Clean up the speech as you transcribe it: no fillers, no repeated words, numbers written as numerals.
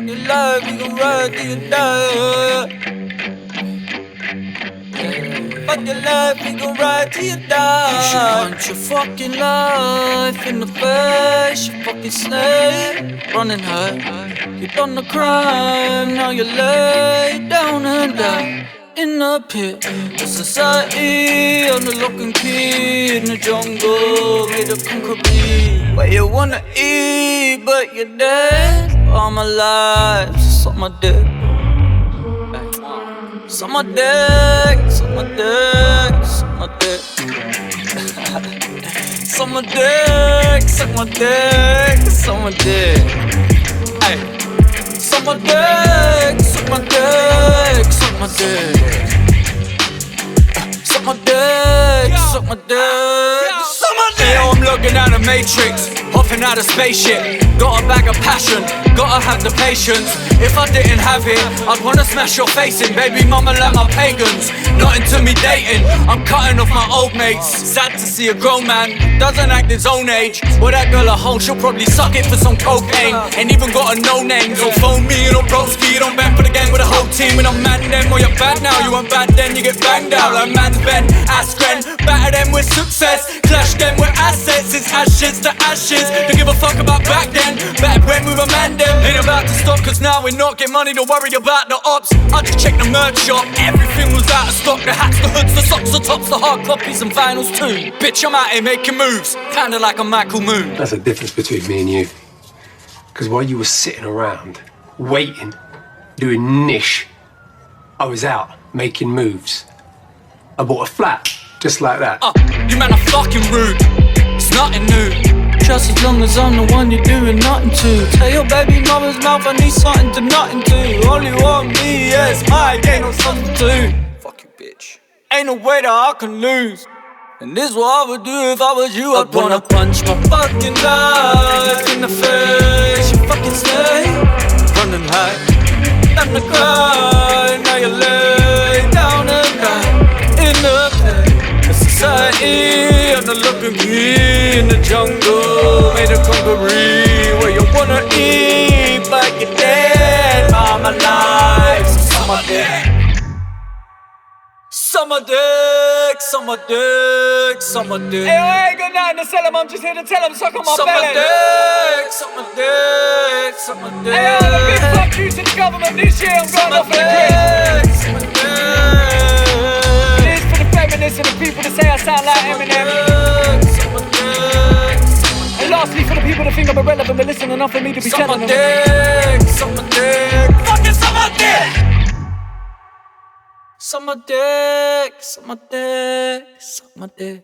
fucking life, we gon' ride till you die. Fuck your life, we gon' ride till you die. You should punch your fucking life in the face, you fucking slave. Running high, you done the crime, now you lay down and die in the pit. The society on the lock and key in the jungle, made of concrete. Where you wanna eat, but you're dead. All my life, suck my dick. Suck my dick, suck my dick, suck my dick. Suck my dick, suck my dick, suck my dick. Ay. Suck my dick, suck my dick, suck my dick. Suck my dick, suck my dick, suck my dick. Yo, I'm looking at a matrix, hopping out a spaceship. Got a bag of passion, gotta have the patience. If I didn't have it, I'd wanna smash your face in. Baby mama like my pagans, not into me dating. I'm cutting off my old mates. Sad to see a grown man doesn't act his own age. Well, that girl at home, she'll probably suck it for some cocaine. Ain't even got a no name, so phone me and I'll broski. Don't bang for the gang with a whole team. And I'm man them, or you're bad now. You want bad then, you get banged out like man's Ben Askren. Batter them with success, clash them with assets. It's ashes to ashes. Don't give a fuck about back then. Back when we were man them. Ain't about to stop, cause now we're not getting money. Don't worry about the ops. I just checked the merch shop, everything was out of stock. The hats, the hoods, the socks, the tops, the hard copies and vinyls too. Bitch, I'm out here making moves, kinda like a Michael Moon. That's the difference between me and you. Cause while you were sitting around, waiting, doing niche, I was out making moves. I bought a flat, just like that. You man are fucking rude, it's nothing new. Just as long as I'm the one you're doing nothing to. Tell your baby mama's mouth I need something to nothing to. Only want me, yes, my ain't no something to. Fuck you, bitch. Ain't no way that I can lose. And this is what I would do if I was you. I'd wanna punch my fucking life in the face. You fucking stay running high, time to cry. Now you lay down and die in the pain. The society on the looking key in the jungle, made of concrete. Where you wanna eat but you're dead. All my life, suck my dick. Suck my dick, suck my dick, suck my dick. Hey, I ain't got nothing to sell him, I'm just here to tell him suck on my suck belly. My dick, suck my dick, suck my dick. Hey, I'm a big fuck you to the government this year, I'm going off in the grid. Suck my dick. This is for the feminists and the people that say I sound like Eminem. Suck my dick. And lastly, for the people that think I'm irrelevant but listen enough for me to be Suck telling my them. dick, suck my dick. Fucking suck my dick. Suck my dick, suck my dick, suck my dick.